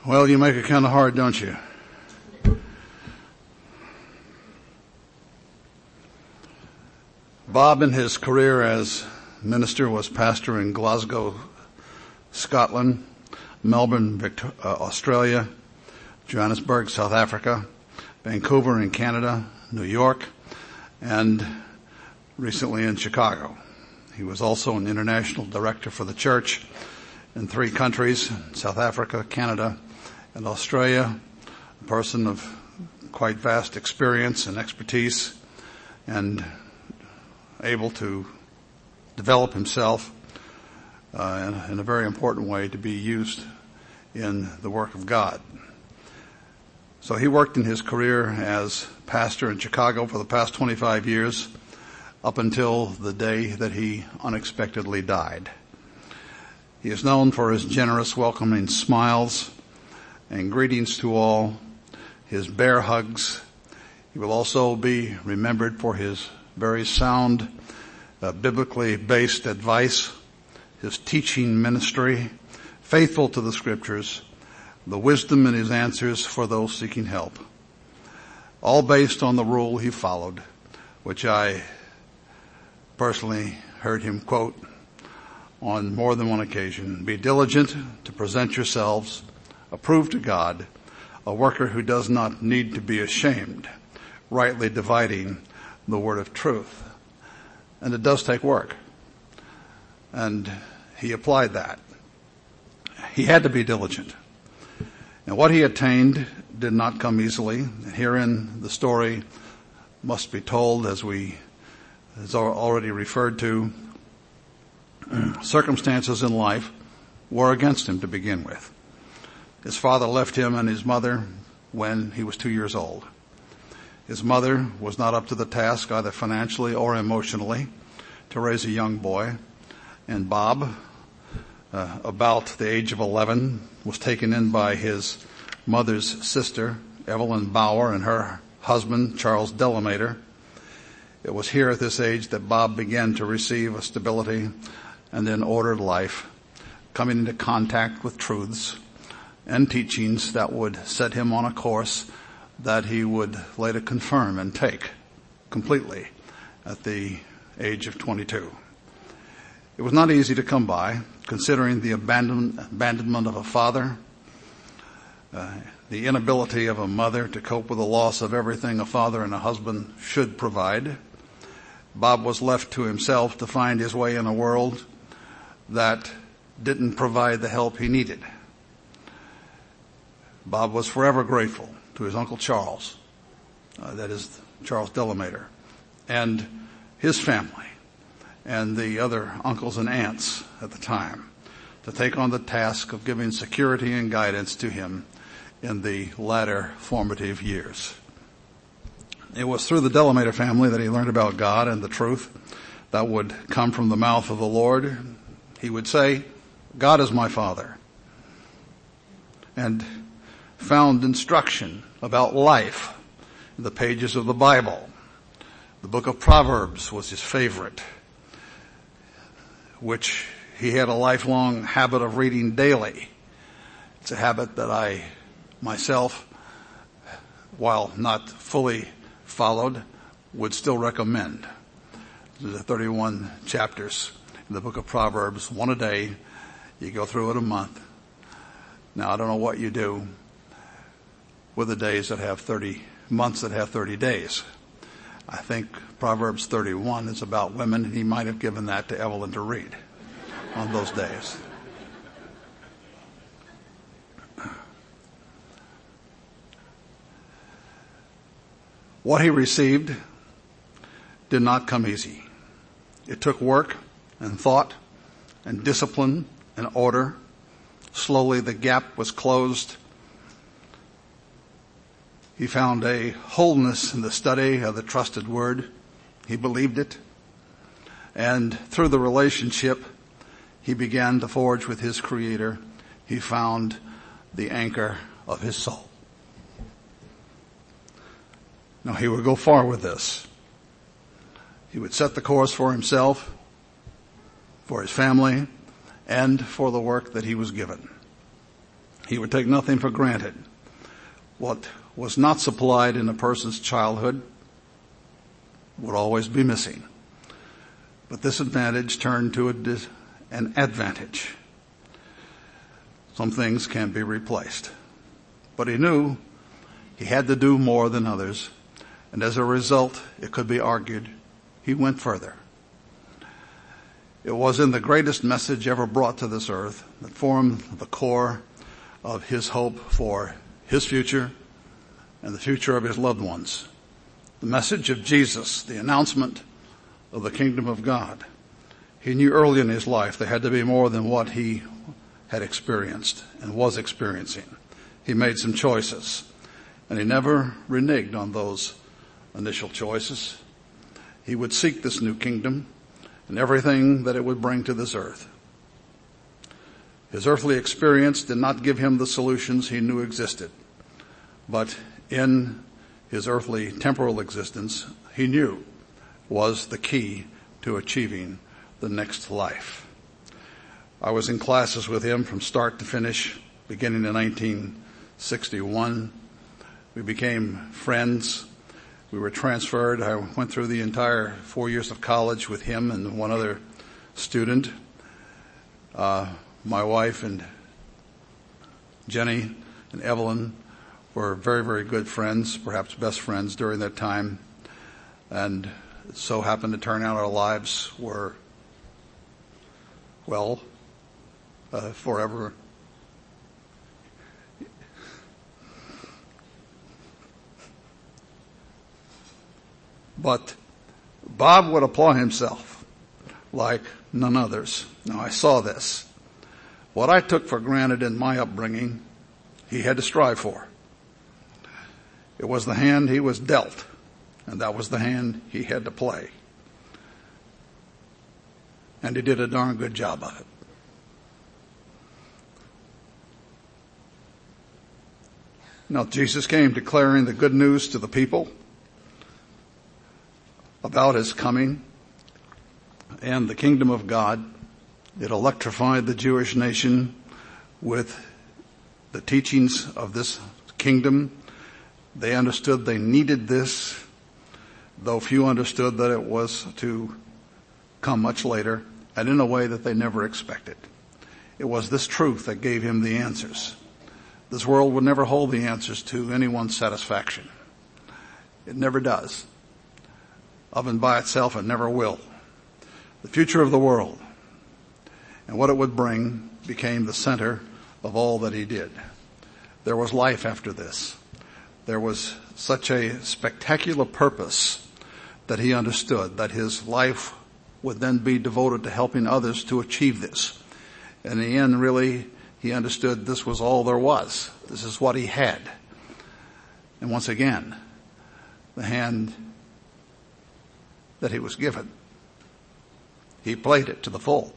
Well, you make it kind of hard, don't you? Bob, in his career as minister, was pastor in Glasgow, Scotland, Melbourne, Australia, Johannesburg, South Africa, Vancouver in Canada, New York, and recently in Chicago. He was also an international director for the church in 3 countries, South Africa, Canada, and Australia, a person of quite vast experience and expertise and able to develop himself in a very important way to be used in the work of God. So he worked in his career as pastor in Chicago for the past 25 years up until the day that he unexpectedly died. He is known for his generous, welcoming smiles and greetings to all, his bear hugs. He will also be remembered for his very sound, biblically based advice, his teaching ministry, faithful to the scriptures, the wisdom in his answers for those seeking help. All based on the rule he followed, which I personally heard him quote on more than one occasion. Be diligent to present yourselves approved to God, a worker who does not need to be ashamed, rightly dividing the word of truth. And it does take work. And he applied that. He had to be diligent. And what he attained did not come easily. Herein the story must be told as already referred to. Circumstances in life were against him to begin with. His father left him and his mother when he was 2 years old. His mother was not up to the task either financially or emotionally to raise a young boy. And Bob, about the age of 11, was taken in by his mother's sister, Evelyn Bauer, and her husband, Charles Delamater. It was here at this age that Bob began to receive a stability and then ordered life, coming into contact with truths and teachings that would set him on a course that he would later confirm and take completely at the age of 22. It was not easy to come by, considering the abandonment of a father, the inability of a mother to cope with the loss of everything a father and a husband should provide. Bob was left to himself to find his way in a world that didn't provide the help he needed. Bob was forever grateful to his Uncle Charles, that is Charles Delamater, and his family, and the other uncles and aunts at the time, to take on the task of giving security and guidance to him in the latter formative years. It was through the Delamater family that he learned about God and the truth that would come from the mouth of the Lord. He would say, God is my Father, and found instruction about life in the pages of the Bible. The book of Proverbs was his favorite, which he had a lifelong habit of reading daily. It's a habit that I myself, while not fully followed, would still recommend. There's 31 chapters in the book of Proverbs, one a day. You go through it a month. Now, I don't know what you do with the days that have 30 months that have 30 days. I think Proverbs 31 is about women, and he might have given that to Evelyn to read on those days. What he received did not come easy. It took work and thought and discipline and order. Slowly the gap was closed. He found a wholeness in the study of the trusted word. He believed it. And through the relationship he began to forge with his Creator, he found the anchor of his soul. Now, he would go far with this. He would set the course for himself, for his family, and for the work that he was given. He would take nothing for granted. What was not supplied in a person's childhood would always be missing. But this advantage turned to an advantage. Some things can be replaced. But he knew he had to do more than others, and as a result, it could be argued, he went further. It was in the greatest message ever brought to this earth that formed the core of his hope for his future and the future of his loved ones. The message of Jesus, the announcement of the kingdom of God. He knew early in his life there had to be more than what he had experienced and was experiencing. He made some choices, and he never reneged on those initial choices. He would seek this new kingdom and everything that it would bring to this earth. His earthly experience did not give him the solutions he knew existed, but in his earthly temporal existence, he knew was the key to achieving the next life. I was in classes with him from start to finish, beginning in 1961. We became friends. We were transferred. I went through the entire 4 years of college with him and one other student. My wife and Jenny and Evelyn were very, very good friends, perhaps best friends during that time. And it so happened to turn out our lives were, well, forever. But Bob would apply himself like none others. Now, I saw this. What I took for granted in my upbringing, he had to strive for. It was the hand he was dealt, and that was the hand he had to play. And he did a darn good job of it. Now, Jesus came declaring the good news to the people about his coming and the kingdom of God. It electrified the Jewish nation with the teachings of this kingdom. They understood they needed this, though few understood that it was to come much later and in a way that they never expected. It was this truth that gave him the answers. This world would never hold the answers to anyone's satisfaction. It never does. Of and by itself, it never will. The future of the world and what it would bring became the center of all that he did. There was life after this. There was such a spectacular purpose that he understood that his life would then be devoted to helping others to achieve this. In the end, really, he understood this was all there was. This is what he had. And once again, the hand that he was given, he played it to the full.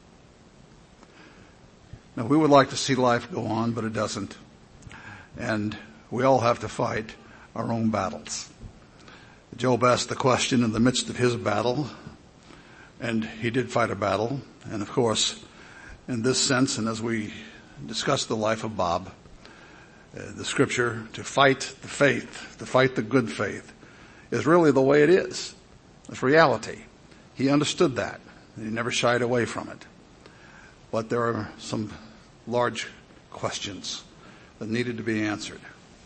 Now, we would like to see life go on, but it doesn't. And we all have to fight our own battles. Job asked the question in the midst of his battle, and he did fight a battle. And of course, in this sense, and as we discuss the life of Bob, the scripture, to fight the faith, to fight the good faith, is really the way it is. It's reality. He understood that. He never shied away from it. But there are some large questions that needed to be answered.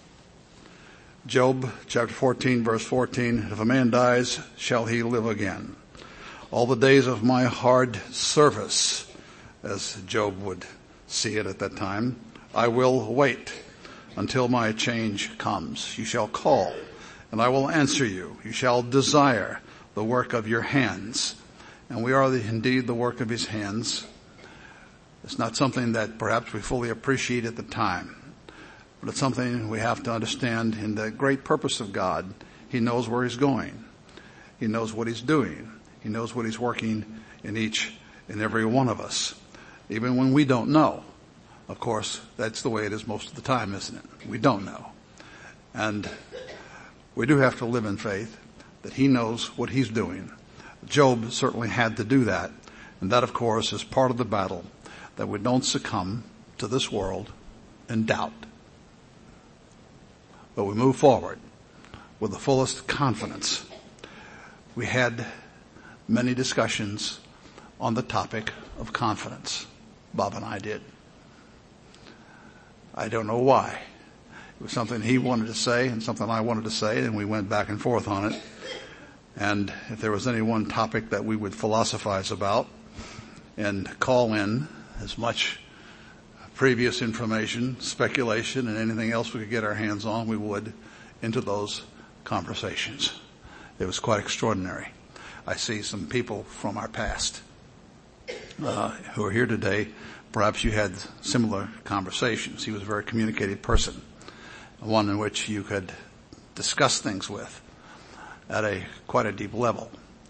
Job chapter 14, verse 14, if a man dies, shall he live again? All the days of my hard service, as Job would see it at that time, I will wait until my change comes. You shall call, and I will answer you. You shall desire the work of your hands. And we are indeed the work of his hands. It's not something that perhaps we fully appreciate at the time, but it's something we have to understand in the great purpose of God. He knows where he's going. He knows what he's doing. He knows what he's working in each and every one of us, even when we don't know. Of course, that's the way it is most of the time, isn't it? We don't know. And we do have to live in faith that he knows what he's doing. Job certainly had to do that. And that, of course, is part of the battle, that we don't succumb to this world in doubt. But we move forward with the fullest confidence. We had many discussions on the topic of confidence. Bob and I did. I don't know why. It was something he wanted to say and something I wanted to say, and we went back and forth on it. And if there was any one topic that we would philosophize about and call in as much previous information, speculation, and anything else we could get our hands on, we would into those conversations. It was quite extraordinary. I see some people from our past who are here today. Perhaps you had similar conversations. He was a very communicative person, one in which you could discuss things with at quite a deep level.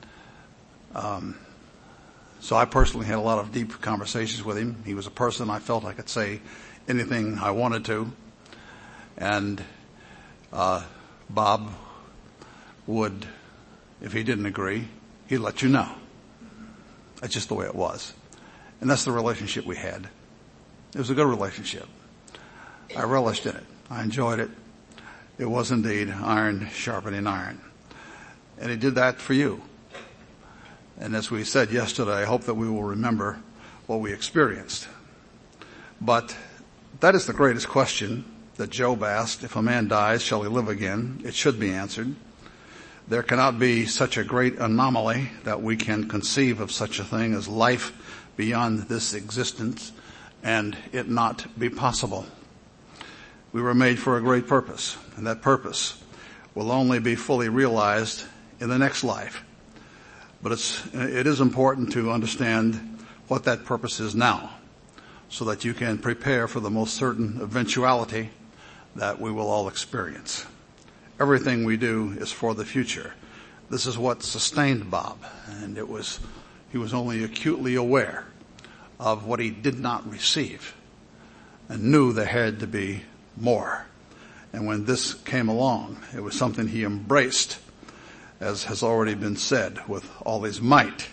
So I personally had a lot of deep conversations with him. He was a person I felt I could say anything I wanted to. And Bob would, if he didn't agree, he'd let you know. That's just the way it was. And that's the relationship we had. It was a good relationship. I relished in it. I enjoyed it. It was indeed iron sharpening iron. And he did that for you. And as we said yesterday, I hope that we will remember what we experienced. But that is the greatest question that Job asked. If a man dies, shall he live again? It should be answered. There cannot be such a great anomaly that we can conceive of such a thing as life beyond this existence and it not be possible. We were made for a great purpose, and that purpose will only be fully realized in the next life. But it is important to understand what that purpose is now, so that you can prepare for the most certain eventuality that we will all experience. Everything we do is for the future. This is what sustained Bob, and he was only acutely aware of what he did not receive and knew there had to be more. And when this came along, it was something he embraced, as has already been said, with all his might.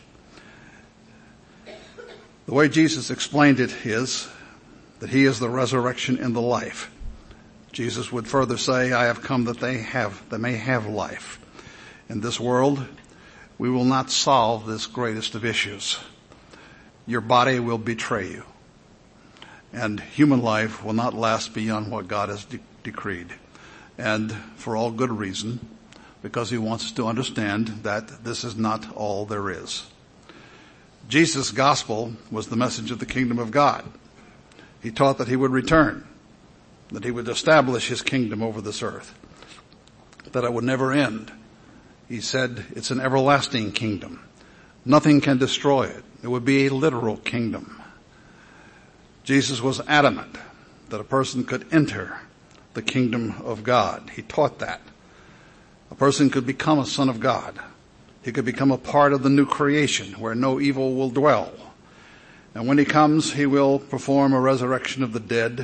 The way Jesus explained it is that he is the resurrection and the life. Jesus would further say, I have come that they may have life. In this world, we will not solve this greatest of issues. Your body will betray you. And human life will not last beyond what God has decreed. And for all good reason, because he wants us to understand that this is not all there is. Jesus' gospel was the message of the kingdom of God. He taught that he would return, that he would establish his kingdom over this earth, that it would never end. He said it's an everlasting kingdom. Nothing can destroy it. It would be a literal kingdom. Jesus was adamant that a person could enter the kingdom of God. He taught that. A person could become a son of God. He could become a part of the new creation where no evil will dwell. And when he comes, he will perform a resurrection of the dead,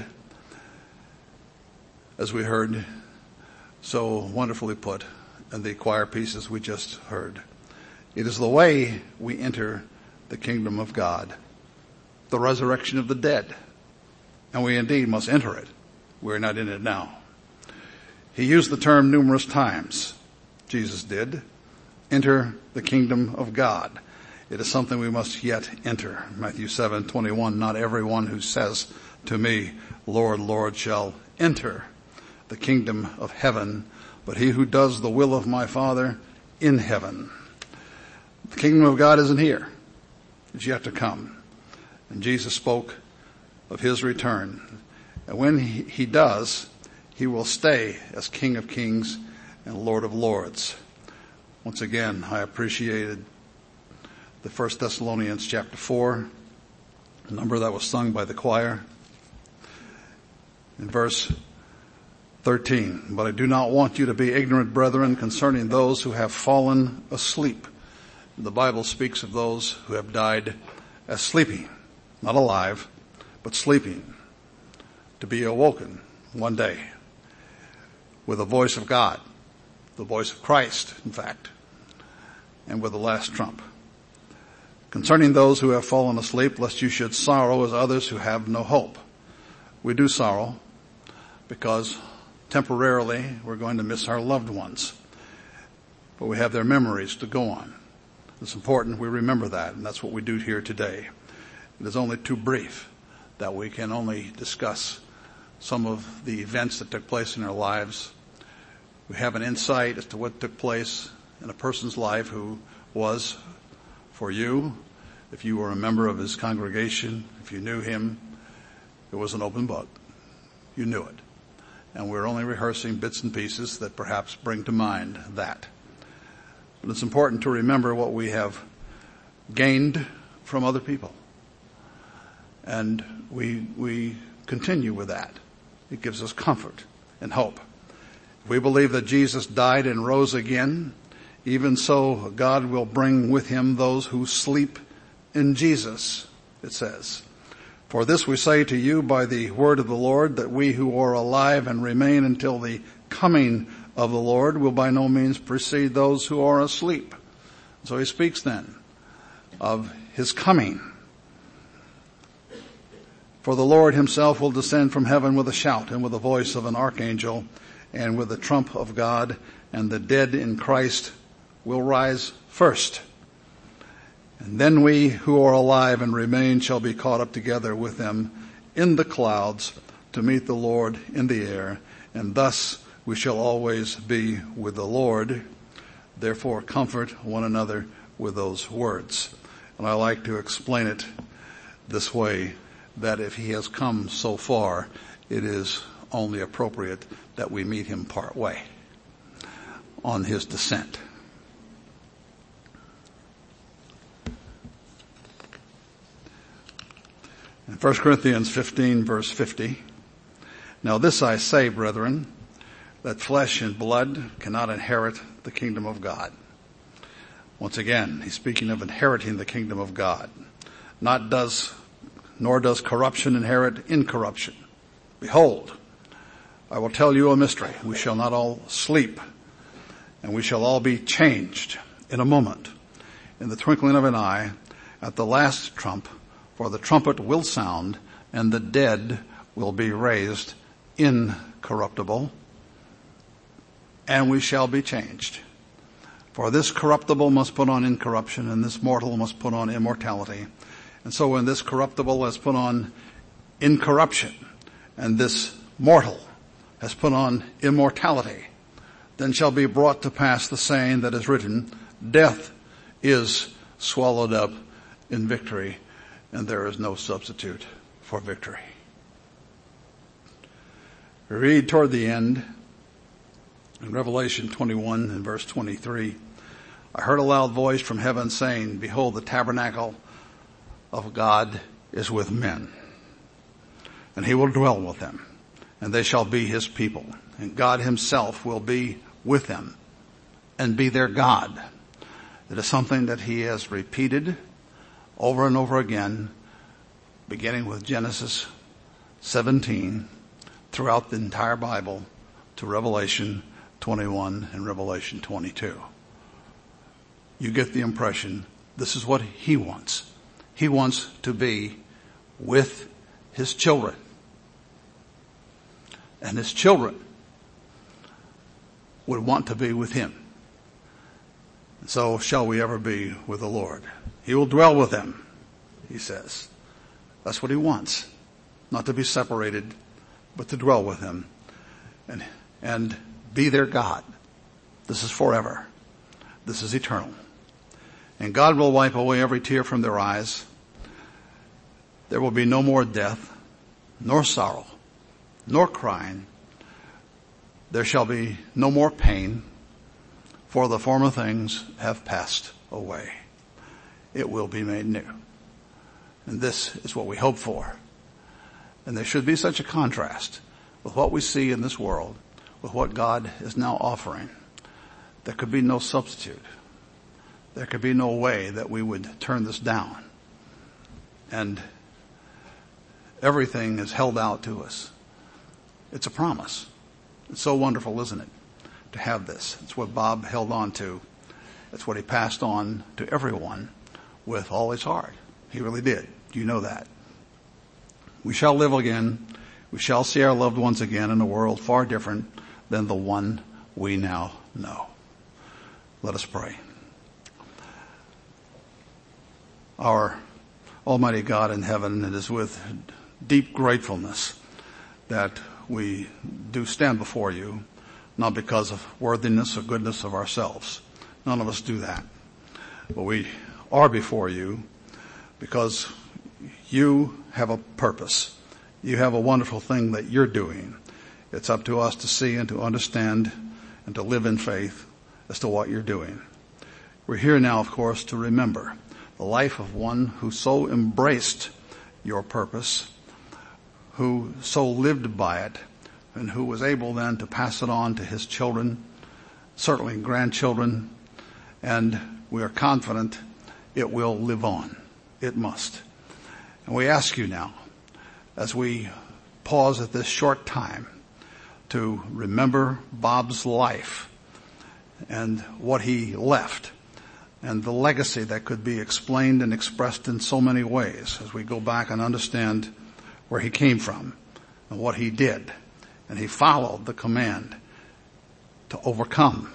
as we heard so wonderfully put in the choir pieces we just heard. It is the way we enter the kingdom of God, the resurrection of the dead. And we indeed must enter it. We're not in it now. He used the term numerous times. Jesus did. Enter the kingdom of God. It is something we must yet enter. Matthew 7:21, not everyone who says to me, Lord, Lord, shall enter the kingdom of heaven, but he who does the will of my Father in heaven. The kingdom of God isn't here. It's yet to come. And Jesus spoke of his return. And when he does, he will stay as King of Kings and Lord of Lords. Once again, I appreciated the 1 Thessalonians chapter 4, a number that was sung by the choir. In verse 13, but I do not want you to be ignorant, brethren, concerning those who have fallen asleep. The Bible speaks of those who have died as sleeping, not alive, but sleeping, to be awoken one day with the voice of God, the voice of Christ, in fact, and with the last trump. Concerning those who have fallen asleep, lest you should sorrow as others who have no hope. We do sorrow, because temporarily we're going to miss our loved ones. But we have their memories to go on. It's important we remember that, and that's what we do here today. It is only too brief that we can only discuss some of the events that took place in our lives. We have an insight as to what took place in a person's life who was, for you, if you were a member of his congregation, if you knew him, it was an open book. You knew it. And we're only rehearsing bits and pieces that perhaps bring to mind that. But it's important to remember what we have gained from other people. And we continue with that. It gives us comfort and hope. If we believe that Jesus died and rose again, even so God will bring with him those who sleep in Jesus, it says. For this we say to you by the word of the Lord, that we who are alive and remain until the coming of the Lord will by no means precede those who are asleep. So he speaks then of his coming. For the Lord himself will descend from heaven with a shout and with the voice of an archangel and with the trump of God, and the dead in Christ will rise first. And then we who are alive and remain shall be caught up together with them in the clouds to meet the Lord in the air, and thus we shall always be with the Lord. Therefore comfort one another with those words. And I like to explain it this way, that if he has come so far, it is only appropriate that we meet him part way on his descent. In 1 Corinthians 15, verse 50, now this I say, brethren, that flesh and blood cannot inherit the kingdom of God. Once again, he's speaking of inheriting the kingdom of God. Nor does corruption inherit incorruption. Behold, I will tell you a mystery. We shall not all sleep, and we shall all be changed in a moment, in the twinkling of an eye, at the last trump. For the trumpet will sound, and the dead will be raised incorruptible, and we shall be changed. For this corruptible must put on incorruption, and this mortal must put on immortality. And so when this corruptible has put on incorruption, and this mortal has put on immortality, then shall be brought to pass the saying that is written, death is swallowed up in victory, and there is no substitute for victory. We read toward the end in Revelation 21 and verse 23, I heard a loud voice from heaven saying, behold, the tabernacle of God is with men, and he will dwell with them, and they shall be his people, and God himself will be with them and be their God. It is something that he has repeated over and over again, beginning with Genesis 17 throughout the entire Bible to Revelation 21 and Revelation 22. You get the impression this is what he wants. He wants to be with his children. And his children would want to be with him. And so shall we ever be with the Lord. He will dwell with them, he says. That's what he wants. Not to be separated, but to dwell with him and be their God. This is forever. This is eternal. And God will wipe away every tear from their eyes. There will be no more death, nor sorrow, nor crying. There shall be no more pain, for the former things have passed away. It will be made new. And this is what we hope for. And there should be such a contrast with what we see in this world, with what God is now offering. There could be no substitute. There could be no way that we would turn this down. And everything is held out to us. It's a promise. It's so wonderful, isn't it, to have this? It's what Bob held on to. It's what he passed on to everyone with all his heart. He really did. You know that. We shall live again. We shall see our loved ones again in a world far different than the one we now know. Let us pray. Our Almighty God in heaven, it is with deep gratefulness that we do stand before you, not because of worthiness or goodness of ourselves. None of us do that. But we are before you because you have a purpose. You have a wonderful thing that you're doing. It's up to us to see and to understand and to live in faith as to what you're doing. We're here now, of course, to remember the life of one who so embraced your purpose, who so lived by it, and who was able then to pass it on to his children, certainly grandchildren, and we are confident it will live on. It must. And we ask you now, as we pause at this short time, to remember Bob's life and what he left and the legacy that could be explained and expressed in so many ways as we go back and understand where he came from and what he did. And he followed the command to overcome.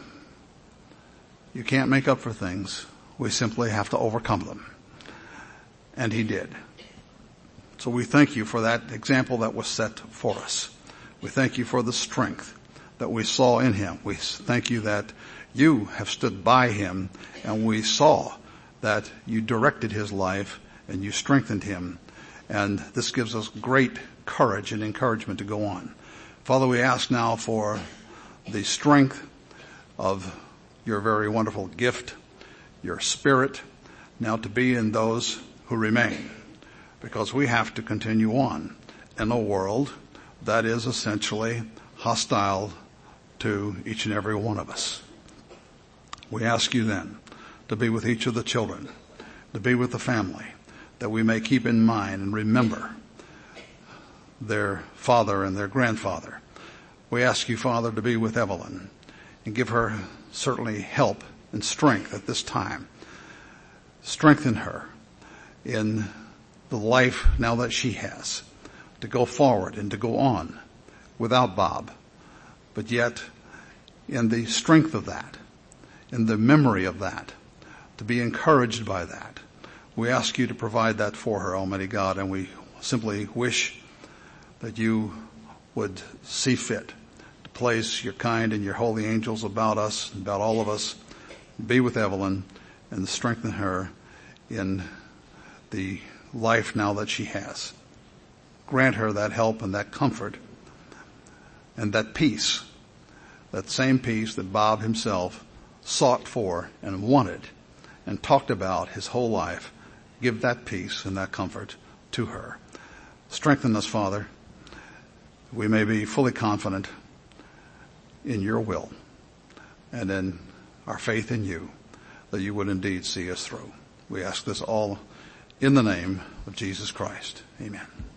You can't make up for things. We simply have to overcome them. And he did. So we thank you for that example that was set for us. We thank you for the strength that we saw in him. We thank you that you have stood by him, and we saw that you directed his life and you strengthened him. And this gives us great courage and encouragement to go on. Father, we ask now for the strength of your very wonderful gift, your spirit, now to be in those who remain, because we have to continue on in a world that is essentially hostile to each and every one of us. We ask you then to be with each of the children, to be with the family, that we may keep in mind and remember their father and their grandfather. We ask you, Father, to be with Evelyn and give her certainly help and strength at this time. Strengthen her in the life now that she has, to go forward and to go on without Bob, but yet in the strength of that, in the memory of that, to be encouraged by that. We ask you to provide that for her, Almighty God, and we simply wish that you would see fit to place your kind and your holy angels about us, about all of us. Be with Evelyn and strengthen her in the life now that she has. Grant her that help and that comfort and that peace, that same peace that Bob himself sought for and wanted and talked about his whole life. Give that peace and that comfort to her. Strengthen us, Father. We may be fully confident in your will and in our faith in you, that you would indeed see us through. We ask this all in the name of Jesus Christ. Amen.